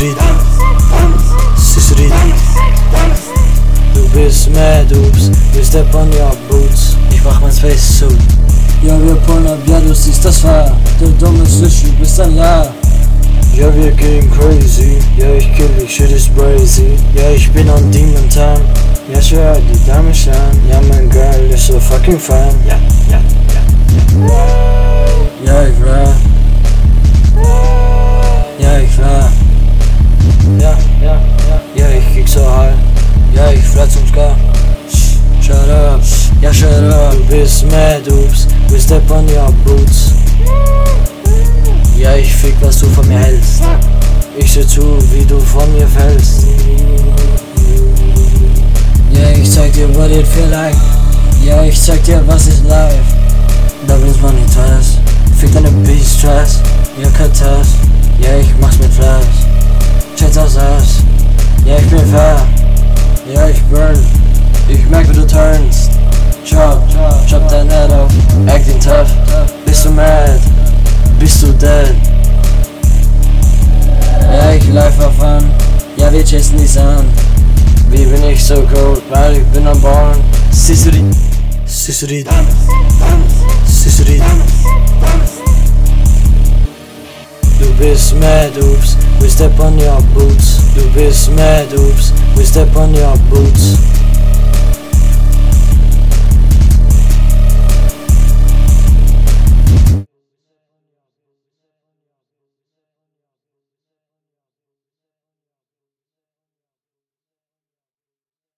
Sisserit, Sisserit. Du bist mad, oops, we step on your boots. Ich mach mein Spacesuit. Ja, wir pullen ab, ja, du siehst das war der dumme Sushi, bist ein Ja. Ja, wir gehen crazy. Ja, ich kill dich, shit is crazy. Ja, ich bin on Demon Time. Ja, ich höre die Dame an. Ja, mein Girl ist so fucking fine. Ja, ja, ja. Ja, ich war. Ja, ich war. Ja, ja, ja. Ja, ich kick so high. Ja, ich flieg zum Sky. Shut up, ja, shut up. Du bist mad, oops, we step on your boots. Ja, ich fick, was du von mir hältst. Ich seh zu, wie du von mir fällst. Ja, ich zeig dir, what it feel like. Ja, ich zeig dir, was ist live. Da willst man nicht was. Fick deine Beast Stress. Ja, Katas. Ja, ich mach's mit Fleiß. Check das aus. Ja, ich bin fair. Ja, ich burn. Ich merk, wie du turnst. Chop dein Head auf. Acting tough. Bist du mad? Bist du dead? Ja, ich live auf an. Ja, wir chasen die Sun. Wie bin ich so cold? Weil ich bin am Born. Sisserit, Sisserit, Sisserit. Du bist mad, oops, we step on your boots. Du bist mad, oops, we step on your boots.